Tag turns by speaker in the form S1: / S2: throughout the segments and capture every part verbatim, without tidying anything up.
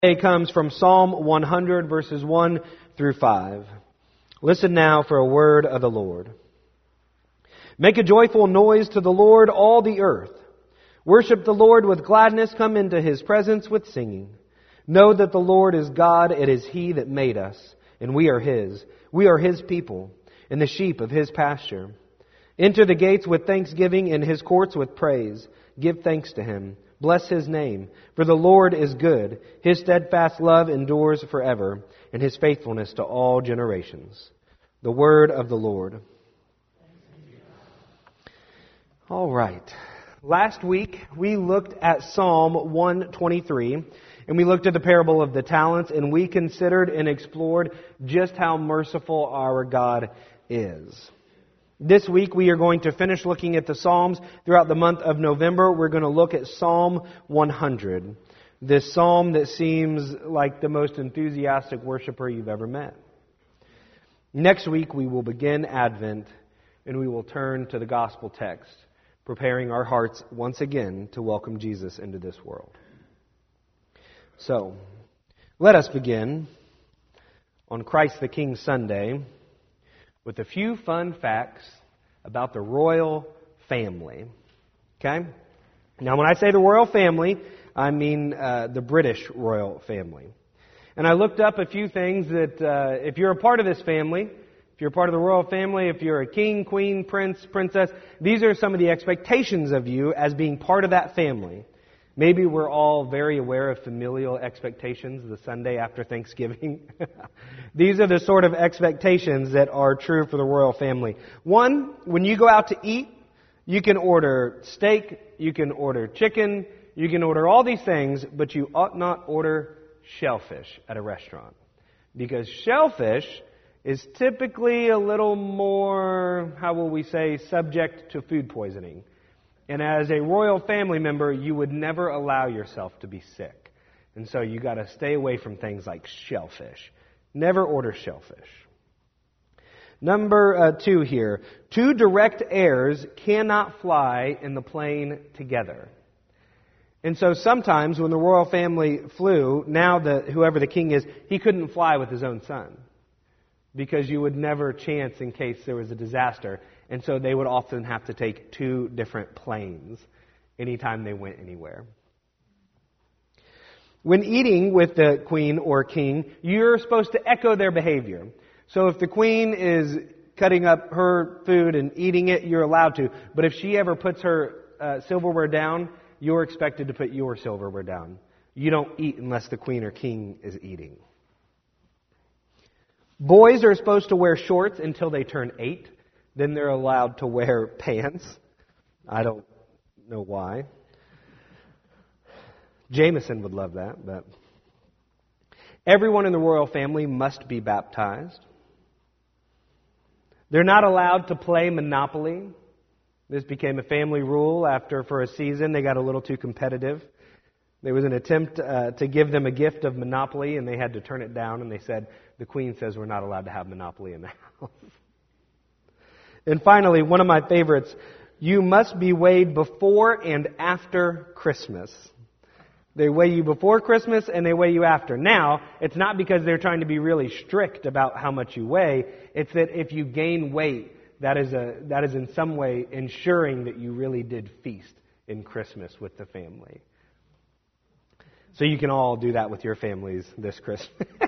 S1: Today comes from Psalm one hundred, verses one through five. Listen now for a word of the Lord. Make a joyful noise to the Lord, all the earth. Worship the Lord with gladness. Come into His presence with singing. Know that the Lord is God. It is He that made us, and we are His. We are His people, and the sheep of His pasture. Enter the gates with thanksgiving, and His courts with praise. Give thanks to Him. Bless His name, for the Lord is good. His steadfast love endures forever, and His faithfulness to all generations. The word of the Lord. All right. Last week, we looked at Psalm one twenty-three, and we looked at the parable of the talents, and we considered and explored just how merciful our God is. This week we are going to finish looking at the Psalms. Throughout the month of November, we're going to look at Psalm one hundred. This psalm that seems like the most enthusiastic worshiper you've ever met. Next week we will begin Advent and we will turn to the gospel text, preparing our hearts once again to welcome Jesus into this world. So, let us begin on Christ the King Sunday with a few fun facts about the royal family. Okay? Now, when I say the royal family, I mean uh, the British royal family. And I looked up a few things that, uh, if you're a part of this family, if you're a part of the royal family, if you're a king, queen, prince, princess, these are some of the expectations of you as being part of that family. Maybe we're all very aware of familial expectations the Sunday after Thanksgiving. These are the sort of expectations that are true for the royal family. One, when you go out to eat, you can order steak, you can order chicken, you can order all these things, but you ought not order shellfish at a restaurant. Because shellfish is typically a little more, how will we say, subject to food poisoning. And as a royal family member, you would never allow yourself to be sick. And so you got to stay away from things like shellfish. Never order shellfish. Number uh, two here. Two direct heirs cannot fly in the plane together. And so sometimes when the royal family flew, now the whoever the king is, he couldn't fly with his own son. Because you would never chance in case there was a disaster. And so they would often have to take two different planes anytime they went anywhere. When eating with the queen or king, you're supposed to echo their behavior. So if the queen is cutting up her food and eating it, you're allowed to. But if she ever puts her uh, silverware down, you're expected to put your silverware down. You don't eat unless the queen or king is eating. Boys are supposed to wear shorts until they turn eight. Then they're allowed to wear pants. I don't know why. Jameson would love that, but everyone in the royal family must be baptized. They're not allowed to play Monopoly. This became a family rule after, for a season, they got a little too competitive. There was an attempt uh, to give them a gift of Monopoly, and they had to turn it down, and they said, the Queen says we're not allowed to have Monopoly in the house. And finally, one of my favorites, you must be weighed before and after Christmas. They weigh you before Christmas and they weigh you after. Now, it's not because they're trying to be really strict about how much you weigh. It's that if you gain weight, that is a that is in some way ensuring that you really did feast in Christmas with the family. So you can all do that with your families this Christmas.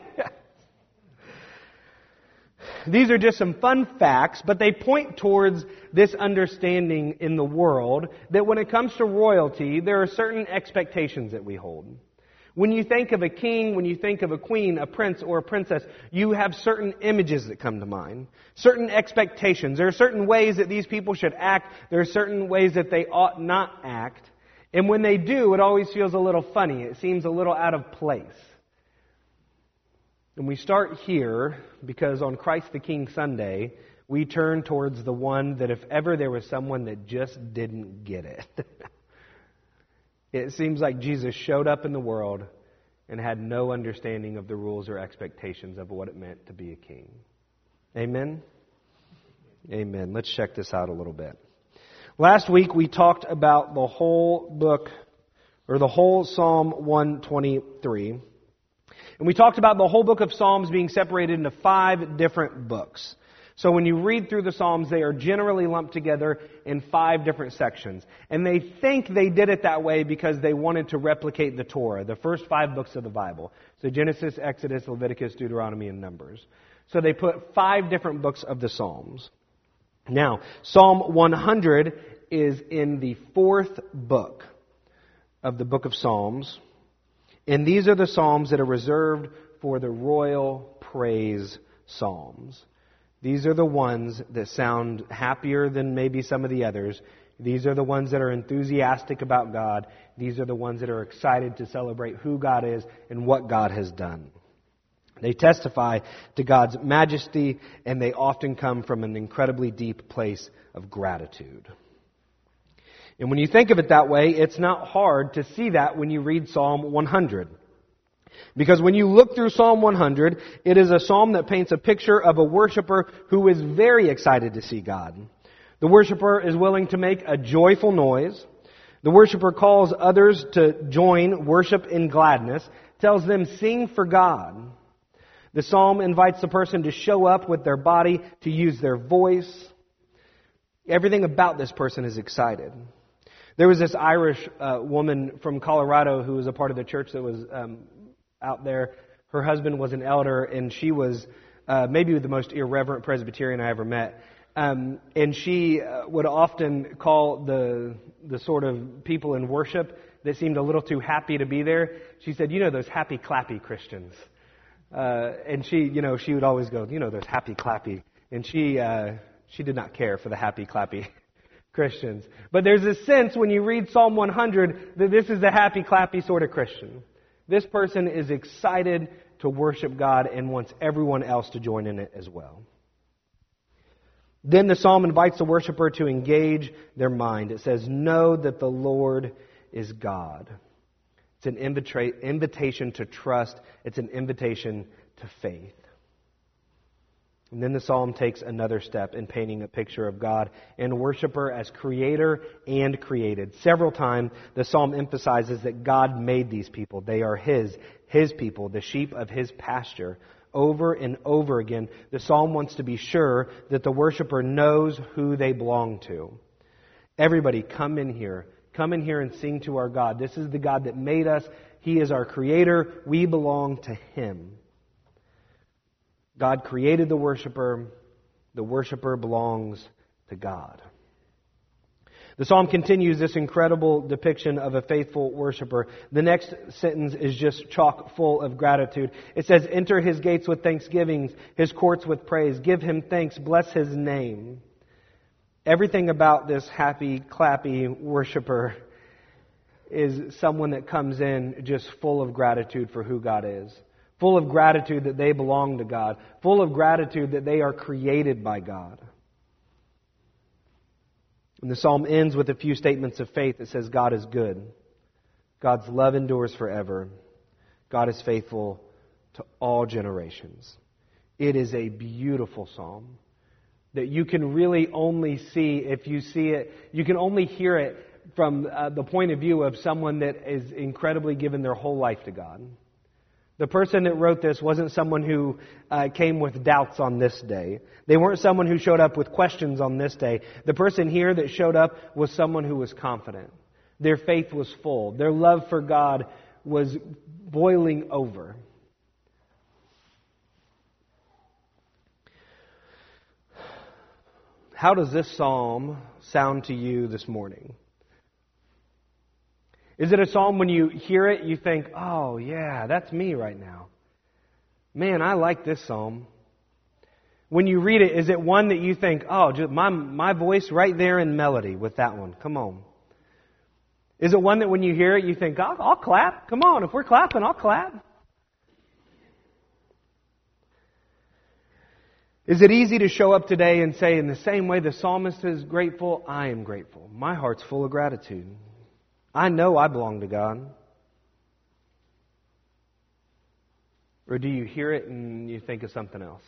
S1: These are just some fun facts, but they point towards this understanding in the world that when it comes to royalty, there are certain expectations that we hold. When you think of a king, when you think of a queen, a prince, or a princess, you have certain images that come to mind, certain expectations. There are certain ways that these people should act. There are certain ways that they ought not act. And when they do, it always feels a little funny. It seems a little out of place. And we start here because on Christ the King Sunday, we turn towards the one that if ever there was someone that just didn't get it. It seems like Jesus showed up in the world and had no understanding of the rules or expectations of what it meant to be a king. Amen? Amen. Let's check this out a little bit. Last week we talked about the whole book, or the whole Psalm one twenty-three. And we talked about the whole book of Psalms being separated into five different books. So when you read through the Psalms, they are generally lumped together in five different sections. And they think they did it that way because they wanted to replicate the Torah, the first five books of the Bible. So Genesis, Exodus, Leviticus, Deuteronomy, and Numbers. So they put five different books of the Psalms. Now, Psalm one hundred is in the fourth book of the book of Psalms. And these are the Psalms that are reserved for the royal praise Psalms. These are the ones that sound happier than maybe some of the others. These are the ones that are enthusiastic about God. These are the ones that are excited to celebrate who God is and what God has done. They testify to God's majesty, and they often come from an incredibly deep place of gratitude. And when you think of it that way, it's not hard to see that when you read Psalm one hundred. Because when you look through Psalm one hundred, it is a psalm that paints a picture of a worshiper who is very excited to see God. The worshiper is willing to make a joyful noise. The worshiper calls others to join worship in gladness, tells them, sing for God. The psalm invites the person to show up with their body, to use their voice. Everything about this person is excited. There was this Irish uh, woman from Colorado who was a part of the church that was um, out there. Her husband was an elder, and she was uh, maybe the most irreverent Presbyterian I ever met. Um, and she uh, would often call the the sort of people in worship that seemed a little too happy to be there. She said, you know, those happy clappy Christians. Uh, and she, you know, she would always go, you know, those happy clappy. And she uh, she did not care for the happy clappy Christians. But there's a sense when you read Psalm one hundred that this is the happy clappy sort of Christian. This person is excited to worship God and wants everyone else to join in it as well. Then the psalm invites the worshiper to engage their mind. It says, know that the Lord is God. It's an invita- invitation to trust. It's an invitation to faith. And then the psalm takes another step in painting a picture of God and worshiper as creator and created. Several times the psalm emphasizes that God made these people. They are His, His people, the sheep of His pasture. Over and over again, the psalm wants to be sure that the worshiper knows who they belong to. Everybody, come in here. Come in here and sing to our God. This is the God that made us. He is our creator. We belong to Him. God created the worshiper. The worshiper belongs to God. The psalm continues this incredible depiction of a faithful worshiper. The next sentence is just chock full of gratitude. It says, enter His gates with thanksgivings, His courts with praise. Give Him thanks, bless His name. Everything about this happy, clappy worshiper is someone that comes in just full of gratitude for who God is. Full of gratitude that they belong to God. Full of gratitude that they are created by God. And the psalm ends with a few statements of faith that says God is good. God's love endures forever. God is faithful to all generations. It is a beautiful psalm that you can really only see if you see it. You can only hear it from uh, the point of view of someone that is incredibly given their whole life to God. The person that wrote this wasn't someone who uh, came with doubts on this day. They weren't someone who showed up with questions on this day. The person here that showed up was someone who was confident. Their faith was full. Their love for God was boiling over. How does this psalm sound to you this morning? Is it a psalm when you hear it, you think, oh yeah, that's me right now. Man, I like this psalm. When you read it, is it one that you think, oh, just my, my voice right there in melody with that one. Come on. Is it one that when you hear it, you think, I'll, I'll clap. Come on, if we're clapping, I'll clap. Is it easy to show up today and say, in the same way the psalmist is grateful, I am grateful. My heart's full of gratitude. I know I belong to God. Or do you hear it and you think of something else?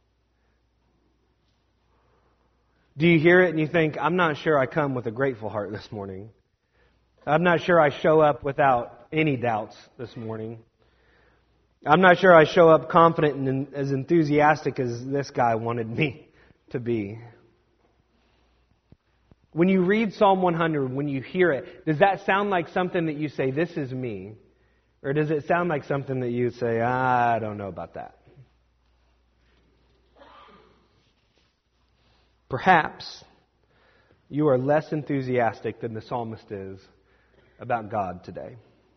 S1: Do you hear it and you think, I'm not sure I come with a grateful heart this morning. I'm not sure I show up without any doubts this morning. I'm not sure I show up confident and as enthusiastic as this guy wanted me to be. When you read Psalm one hundred, when you hear it, does that sound like something that you say, this is me? Or does it sound like something that you say, I don't know about that? Perhaps you are less enthusiastic than the psalmist is about God today.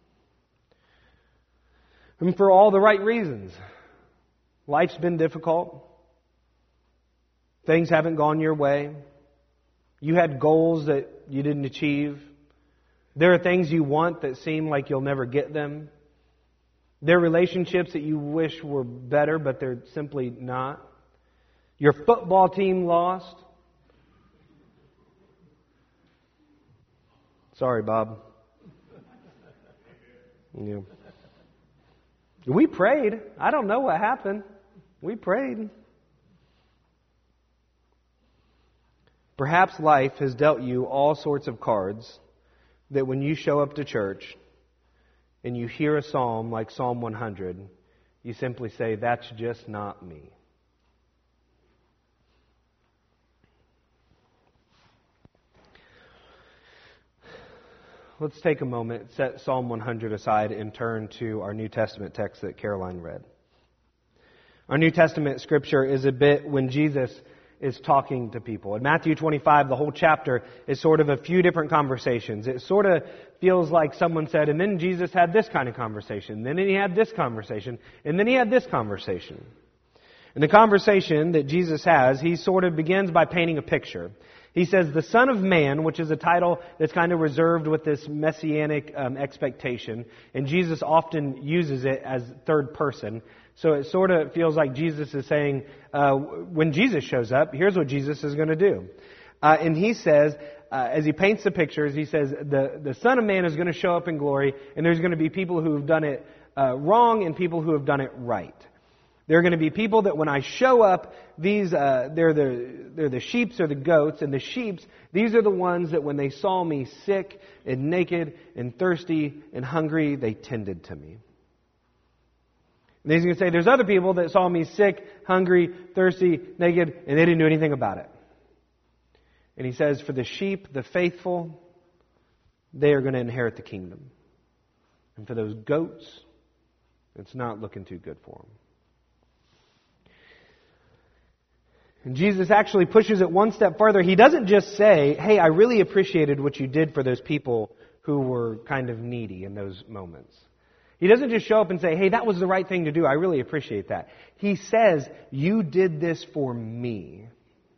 S1: And for all the right reasons. Life's been difficult. Things haven't gone your way. You had goals that you didn't achieve. There are things you want that seem like you'll never get them. There are relationships that you wish were better, but they're simply not. Your football team lost. Sorry, Bob. Yeah. We prayed. I don't know what happened. We prayed. Perhaps life has dealt you all sorts of cards that when you show up to church and you hear a psalm like Psalm one hundred, you simply say, that's just not me. Let's take a moment, set Psalm one hundred aside, and turn to our New Testament text that Caroline read. Our New Testament scripture is a bit when Jesus is talking to people. In Matthew twenty-five, the whole chapter is sort of a few different conversations. It sort of feels like someone said, and then Jesus had this kind of conversation, then he had this conversation, and then he had this conversation. And the conversation that Jesus has, he sort of begins by painting a picture. He says, the Son of Man, which is a title that's kind of reserved with this messianic um, expectation, and Jesus often uses it as third person. So it sort of feels like Jesus is saying, uh, when Jesus shows up, here's what Jesus is going to do. Uh, and he says, uh, as he paints the pictures, he says, the, the Son of Man is going to show up in glory, and there's going to be people who have done it uh, wrong and people who have done it right. There are going to be people that when I show up, these uh, they're the they're the sheeps or the goats, and the sheeps, these are the ones that when they saw me sick and naked and thirsty and hungry, they tended to me. And he's going to say, there's other people that saw me sick, hungry, thirsty, naked, and they didn't do anything about it. And he says, for the sheep, the faithful, they are going to inherit the kingdom. And for those goats, it's not looking too good for them. And Jesus actually pushes it one step further. He doesn't just say, hey, I really appreciated what you did for those people who were kind of needy in those moments. He doesn't just show up and say, hey, that was the right thing to do. I really appreciate that. He says, you did this for me.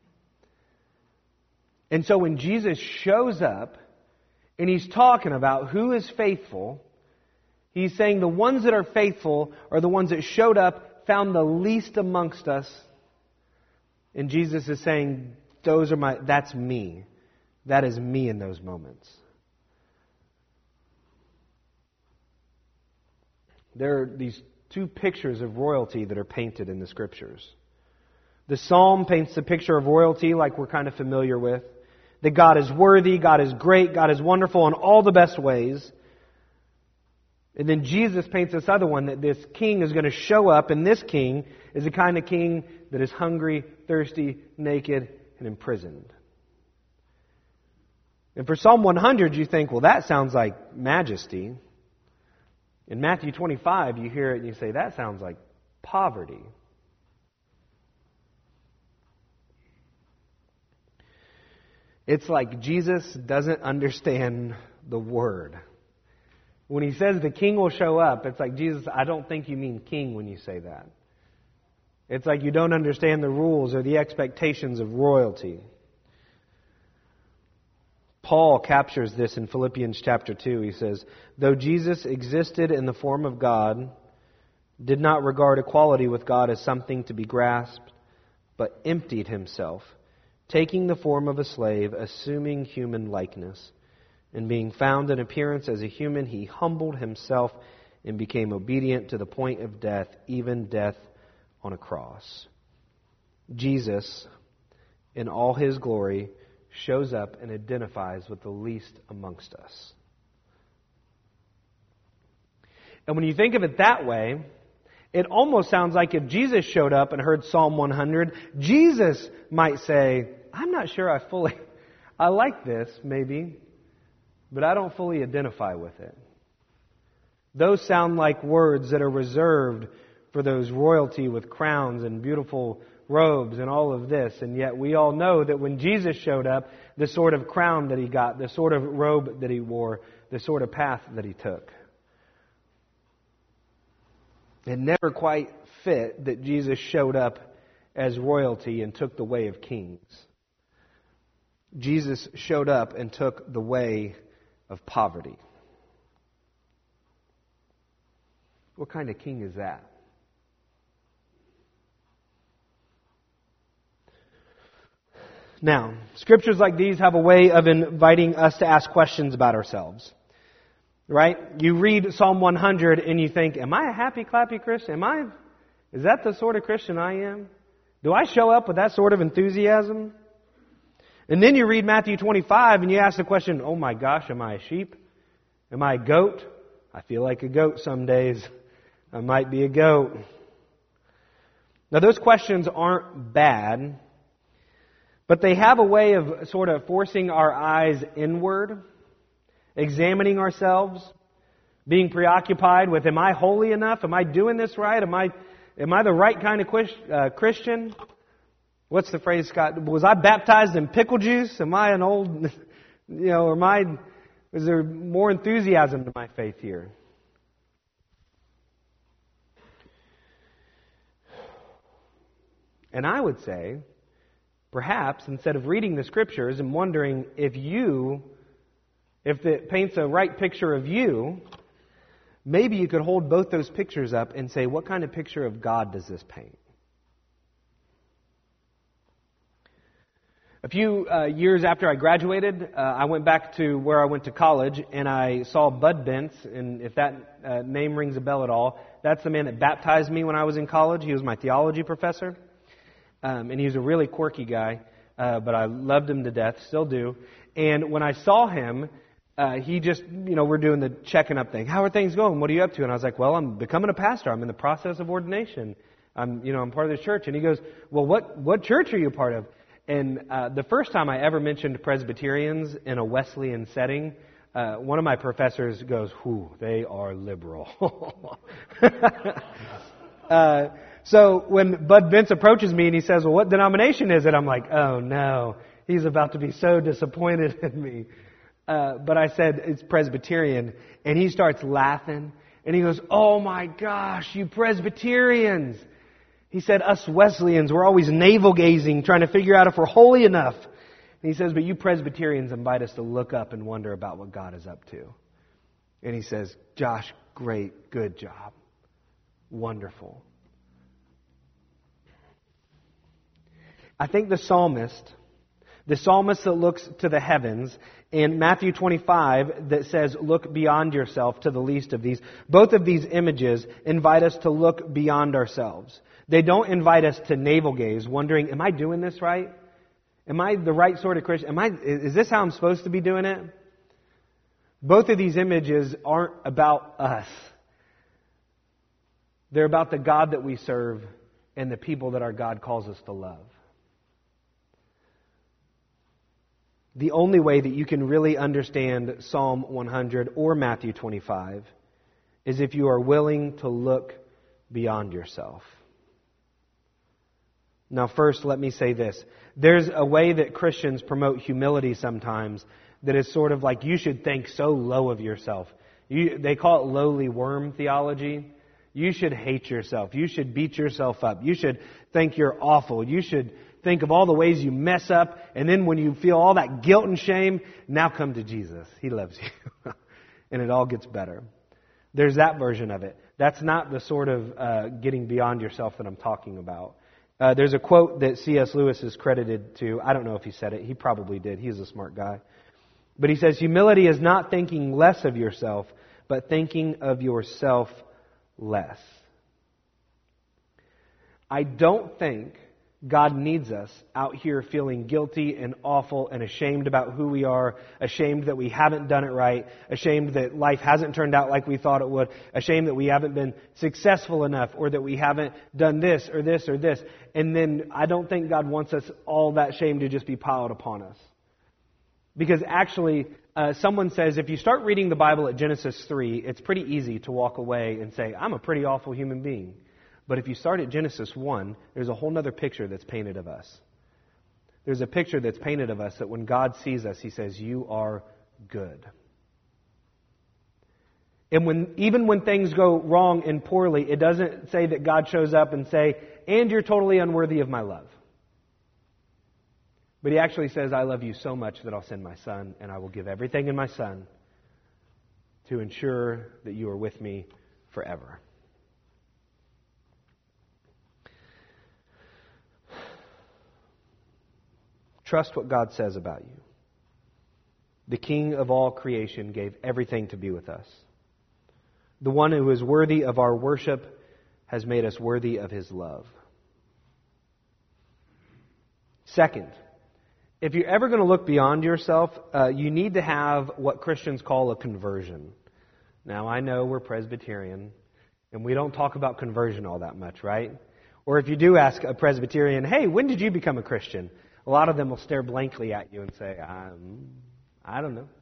S1: And so when Jesus shows up and he's talking about who is faithful, he's saying the ones that are faithful are the ones that showed up, found the least amongst us. And Jesus is saying, those are my, that's me. That is me in those moments. There are these two pictures of royalty that are painted in the Scriptures. The Psalm paints the picture of royalty like we're kind of familiar with. That God is worthy, God is great, God is wonderful in all the best ways. And then Jesus paints this other one, that this king is going to show up, and this king is the kind of king that is hungry, thirsty, naked, and imprisoned. And for Psalm one hundred, you think, well, that sounds like majesty. In Matthew twenty-five, you hear it and you say, that sounds like poverty. It's like Jesus doesn't understand the word. When he says the king will show up, it's like, Jesus, I don't think you mean king when you say that. It's like you don't understand the rules or the expectations of royalty. Paul captures this in Philippians chapter two. He says, though Jesus existed in the form of God, did not regard equality with God as something to be grasped, but emptied himself, taking the form of a slave, assuming human likeness. And being found in appearance as a human, he humbled himself and became obedient to the point of death, even death on a cross. Jesus, in all his glory, shows up and identifies with the least amongst us. And when you think of it that way, It almost sounds like if Jesus showed up and heard Psalm one hundred, Jesus might say, I'm not sure I fully, I like this maybe, but I don't fully identify with it. Those sound like words that are reserved for those royalty with crowns and beautiful robes and all of this. And yet we all know that when Jesus showed up, the sort of crown that he got, the sort of robe that he wore, the sort of path that he took, it never quite fit that Jesus showed up as royalty and took the way of kings. Jesus showed up and took the way of poverty. What kind of king is that? Now, scriptures like these have a way of inviting us to ask questions about ourselves. Right? You read Psalm one hundred and you think, am I a happy, clappy Christian? Am I, is that the sort of Christian I am? Do I show up with that sort of enthusiasm? And then you read Matthew twenty-five and you ask the question, oh my gosh, am I a sheep? Am I a goat? I feel like a goat some days. I might be a goat. Now those questions aren't bad, but they have a way of sort of forcing our eyes inward, examining ourselves, being preoccupied with, am I holy enough? Am I doing this right? Am I, am I the right kind of uh, Christian? What's the phrase, Scott? Was I baptized in pickle juice? Am I an old, you know, or am I, is there more enthusiasm to my faith here? And I would say, perhaps, instead of reading the Scriptures and wondering if you, if it paints a right picture of you, maybe you could hold both those pictures up and say, what kind of picture of God does this paint? A few uh, years after I graduated, uh, I went back to where I went to college, and I saw Bud Bentz, and if that uh, name rings a bell at all, that's the man that baptized me when I was in college. He was my theology professor. Um, and he was a really quirky guy, uh, but I loved him to death, still do. And when I saw him, uh, he just, you know, we're doing the checking up thing. How are things going? What are you up to? And I was like, well, I'm becoming a pastor. I'm in the process of ordination. I'm, you know, I'm part of this church. And he goes, well, what, what church are you a part of? And uh, the first time I ever mentioned Presbyterians in a Wesleyan setting, uh, one of my professors goes, whew, they are liberal. uh, So when Bud Bentz approaches me and he says, well, what denomination is it? I'm like, oh no, he's about to be so disappointed in me. Uh, but I said, it's Presbyterian. And he starts laughing. And he goes, oh my gosh, you Presbyterians. He said, us Wesleyans, we're always navel-gazing, trying to figure out if we're holy enough. And he says, but you Presbyterians invite us to look up and wonder about what God is up to. And he says, Josh, great, good job. Wonderful. I think the psalmist, the psalmist that looks to the heavens, and Matthew twenty-five that says, look beyond yourself to the least of these, both of these images invite us to look beyond ourselves. They don't invite us to navel gaze, wondering, am I doing this right? Am I the right sort of Christian? Am I, is this how I'm supposed to be doing it? Both of these images aren't about us. They're about the God that we serve and the people that our God calls us to love. The only way that you can really understand Psalm one hundred or Matthew twenty-five is if you are willing to look beyond yourself. Now, first, let me say this. There's a way that Christians promote humility sometimes that is sort of like you should think so low of yourself. You, they call it lowly worm theology. You should hate yourself. You should beat yourself up. You should think you're awful. You should think of all the ways you mess up, and then when you feel all that guilt and shame, now come to Jesus. He loves you. And it all gets better. There's that version of it. That's not the sort of uh, getting beyond yourself that I'm talking about. Uh, there's a quote that C S Lewis is credited to. I don't know if he said it. He probably did. He's a smart guy. But he says, humility is not thinking less of yourself, but thinking of yourself less. I don't think God needs us out here feeling guilty and awful and ashamed about who we are, ashamed that we haven't done it right, ashamed that life hasn't turned out like we thought it would, ashamed that we haven't been successful enough, or that we haven't done this or this or this. And then I don't think God wants us all that shame to just be piled upon us. Because actually, uh, someone says if you start reading the Bible at Genesis three, it's pretty easy to walk away and say, I'm a pretty awful human being. But if you start at Genesis one, there's a whole other picture that's painted of us. There's a picture that's painted of us that when God sees us, He says, you are good. And when even when things go wrong and poorly, it doesn't say that God shows up and say, and you're totally unworthy of my love. But He actually says, I love you so much that I'll send my Son, and I will give everything in my Son to ensure that you are with me forever. Trust what God says about you. The King of all creation gave everything to be with us. The one who is worthy of our worship has made us worthy of His love. Second, if you're ever going to look beyond yourself, uh, you need to have what Christians call a conversion. Now, I know we're Presbyterian, and we don't talk about conversion all that much, right? Or if you do ask a Presbyterian, hey, when did you become a Christian? A lot of them will stare blankly at you and say, um, I don't know.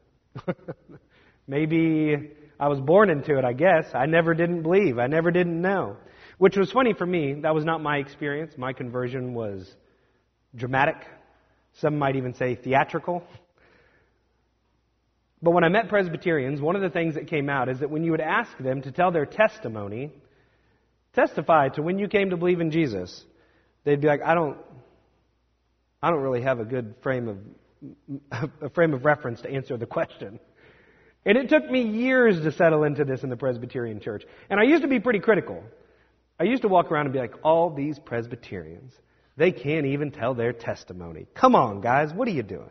S1: Maybe I was born into it, I guess. I never didn't believe. I never didn't know. Which was funny for me. That was not my experience. My conversion was dramatic. Some might even say theatrical. But when I met Presbyterians, one of the things that came out is that when you would ask them to tell their testimony, testify to when you came to believe in Jesus, they'd be like, I don't... I don't really have a good frame of a frame of reference to answer the question. And it took me years to settle into this in the Presbyterian church. And I used to be pretty critical. I used to walk around and be like, all these Presbyterians, they can't even tell their testimony. Come on, guys, what are you doing?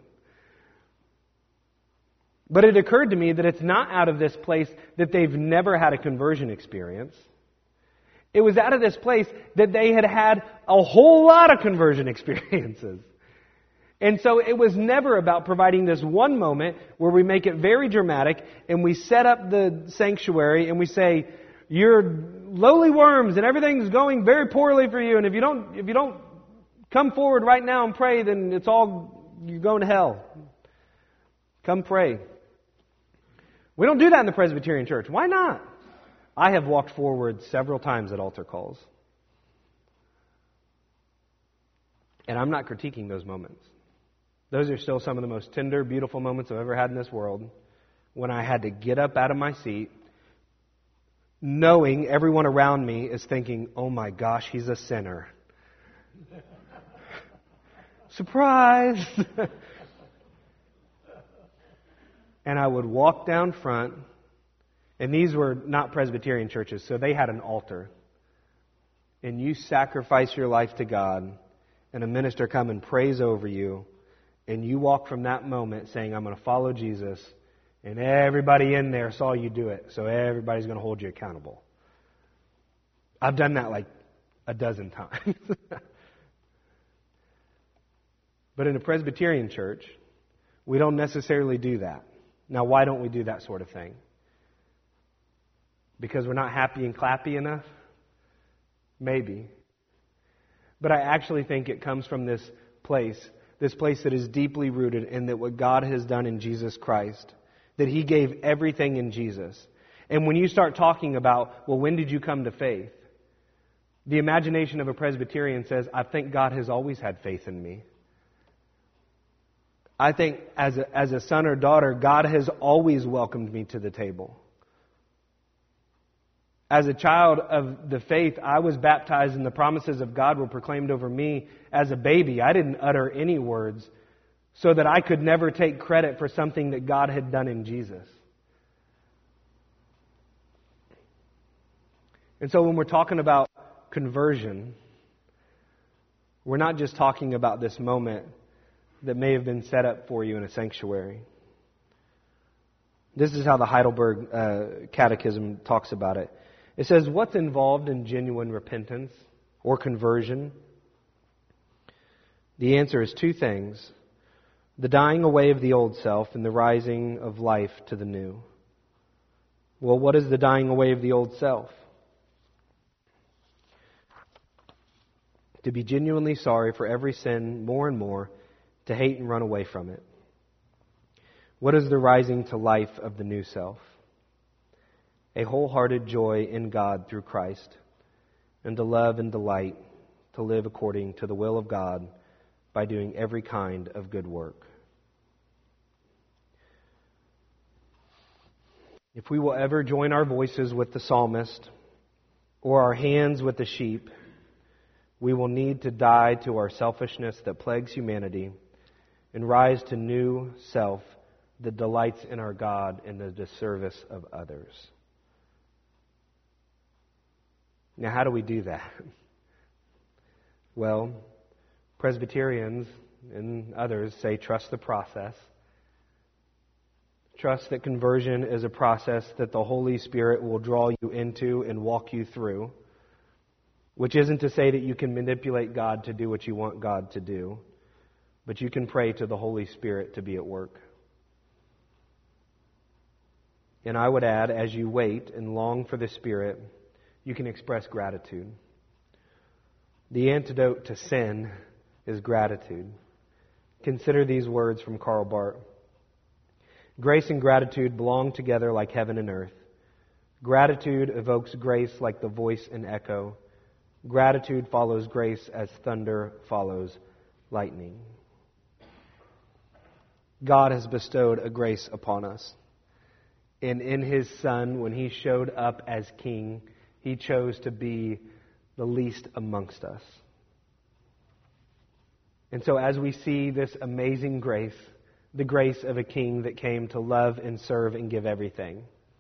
S1: But it occurred to me that it's not out of this place that they've never had a conversion experience. It was out of this place that they had had a whole lot of conversion experiences. And so it was never about providing this one moment where we make it very dramatic and we set up the sanctuary and we say, you're lowly worms and everything's going very poorly for you, and if you don't if you don't come forward right now and pray, then it's all, you're going to hell. Come pray. We don't do that in the Presbyterian church. Why not? I have walked forward several times at altar calls. And I'm not critiquing those moments. Those are still some of the most tender, beautiful moments I've ever had in this world, when I had to get up out of my seat, knowing everyone around me is thinking, oh my gosh, he's a sinner. Surprise! And I would walk down front, and these were not Presbyterian churches, so they had an altar. And you sacrifice your life to God, and a minister come and prays over you, and you walk from that moment saying, I'm going to follow Jesus, and everybody in there saw you do it, so everybody's going to hold you accountable. I've done that like a dozen times. But in a Presbyterian church, we don't necessarily do that. Now, why don't we do that sort of thing? Because we're not happy and clappy enough? Maybe. But I actually think it comes from this place, this place that is deeply rooted in that what God has done in Jesus Christ, that He gave everything in Jesus. And when you start talking about, well, when did you come to faith? The imagination of a Presbyterian says, I think God has always had faith in me. I think as a, as a son or daughter, God has always welcomed me to the table. As a child of the faith, I was baptized and the promises of God were proclaimed over me as a baby. I didn't utter any words so that I could never take credit for something that God had done in Jesus. And so when we're talking about conversion, we're not just talking about this moment that may have been set up for you in a sanctuary. This is how the Heidelberg uh, Catechism talks about it. It says, what's involved in genuine repentance or conversion? The answer is two things: the dying away of the old self and the rising of life to the new. Well, what is the dying away of the old self? To be genuinely sorry for every sin more and more, to hate and run away from it. What is the rising to life of the new self? A wholehearted joy in God through Christ, and to love and delight to live according to the will of God by doing every kind of good work. If we will ever join our voices with the psalmist or our hands with the sheep, we will need to die to our selfishness that plagues humanity and rise to new self that delights in our God and the service of others. Now, how do we do that? Well, Presbyterians and others say trust the process. Trust that conversion is a process that the Holy Spirit will draw you into and walk you through, which isn't to say that you can manipulate God to do what you want God to do, but you can pray to the Holy Spirit to be at work. And I would add, as you wait and long for the Spirit, you can express gratitude. The antidote to sin is gratitude. Consider these words from Karl Barth. Grace and gratitude belong together like heaven and earth. Gratitude evokes grace like the voice and echo. Gratitude follows grace as thunder follows lightning. God has bestowed a grace upon us. And in His Son, when He showed up as King, He chose to be the least amongst us. And so as we see this amazing grace, the grace of a King that came to love and serve and give everything,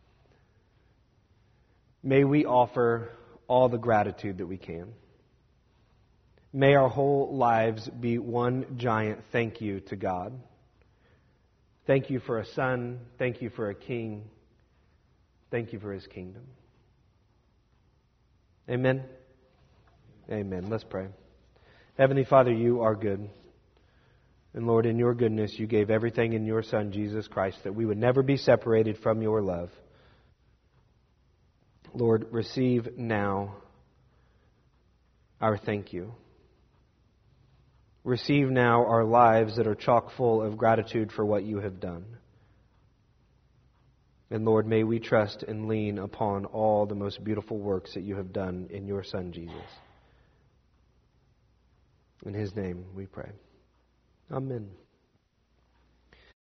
S1: may we offer all the gratitude that we can. May our whole lives be one giant thank you to God. Thank you for a Son. Thank you for a King. Thank you for His kingdom. Amen. Amen. Let's pray. Heavenly Father, You are good. And Lord, in Your goodness, You gave everything in Your Son, Jesus Christ, that we would never be separated from Your love. Lord, receive now our thank you. Receive now our lives that are chock full of gratitude for what You have done. And Lord, may we trust and lean upon all the most beautiful works that You have done in Your Son, Jesus. In His name we pray. Amen.